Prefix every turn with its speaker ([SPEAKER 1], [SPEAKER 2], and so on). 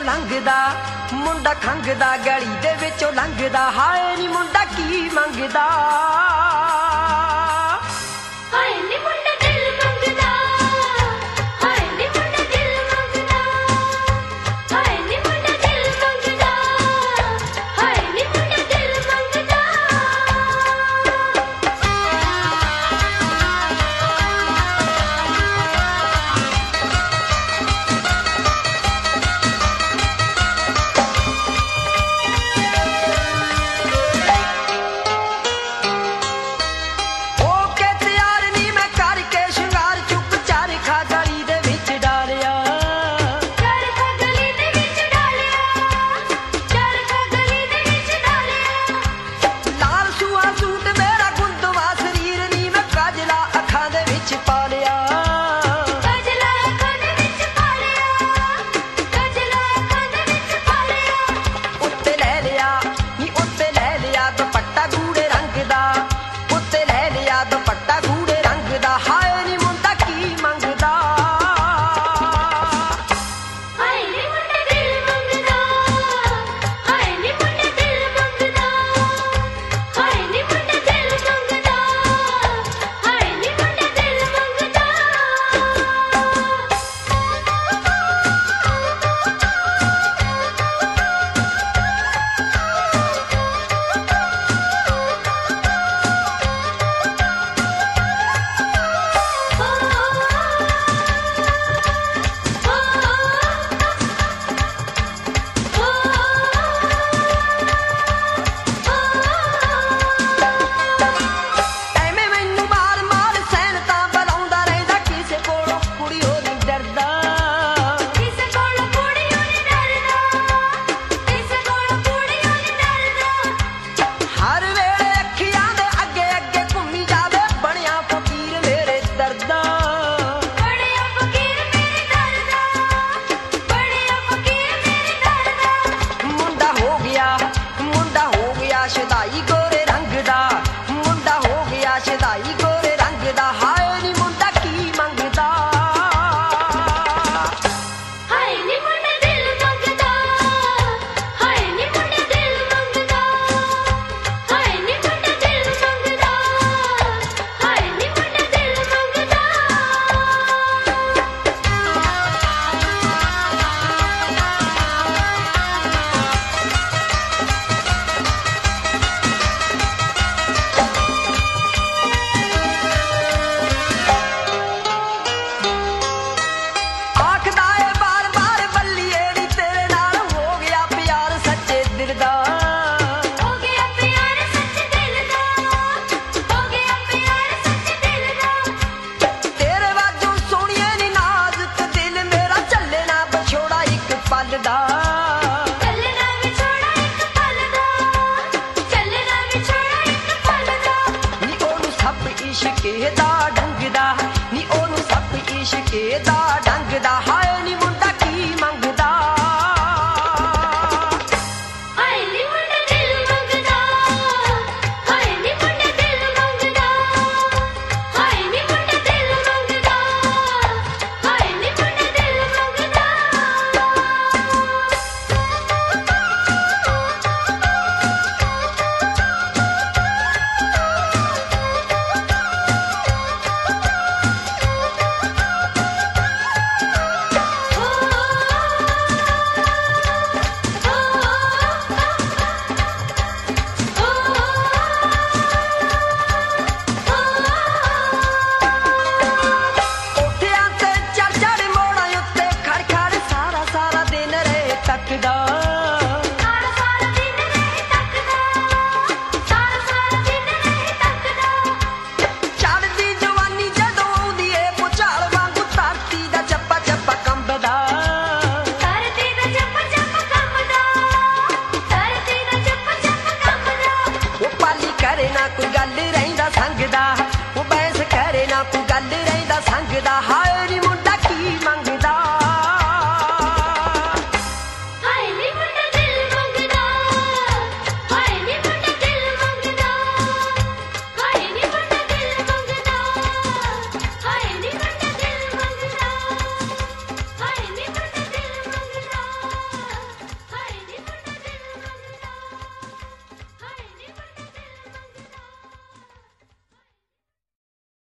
[SPEAKER 1] ਲੰਘਦਾ, ਮੁੰਡਾ ਖੰਘਦਾ ਗਲੀ ਦੇ ਵਿੱਚੋਂ ਲੰਘਦਾ। ਹਾਏ ਨੀ ਮੁੰਡਾ ਕੀ ਮੰਗਦਾ,
[SPEAKER 2] ਹਾਏ ਨੀ ਮੁੰਡਾ ਦਿਲ ਮੰਗਦਾ, ਹਾਏ ਨੀ ਮੁੰਡਾ ਦਿਲ ਮੰਗਦਾ, ਹਾਏ ਨੀ ਮੁੰਡਾ ਦਿਲ ਮੰਗਦਾ, ਹਾਏ ਨੀ ਮੁੰਡਾ ਦਿਲ ਮੰਗਦਾ।
[SPEAKER 1] ਇਸ਼ਕੇ ਦਾ ਢੰਗਦਾ ਨੀ ਉਹਨੂੰ ਸੱਪ ਇਸ਼ਕੇ ਦਾ ਢੰਗਦਾ। ਹਾਏ ਨੀ ਮੁੰਡਾ ਕੀ ਮੰਗਦਾ,
[SPEAKER 2] ਹਾਏ ਨੀ ਮੁੰਡਾ ਦਿਲ ਮੰਗਦਾ, ਹਾਏ ਨੀ ਮੁੰਡਾ ਦਿਲ ਮੰਗਦਾ, ਹਾਏ ਨੀ ਮੁੰਡਾ ਦਿਲ ਮੰਗਦਾ, ਹਾਏ ਨੀ ਮੁੰਡਾ ਦਿਲ ਮੰਗਦਾ।
[SPEAKER 1] करे ना कोई गल रहिंदा संग दा, वो बैस करे ना कोई गल रहिंदा संग दा। हाय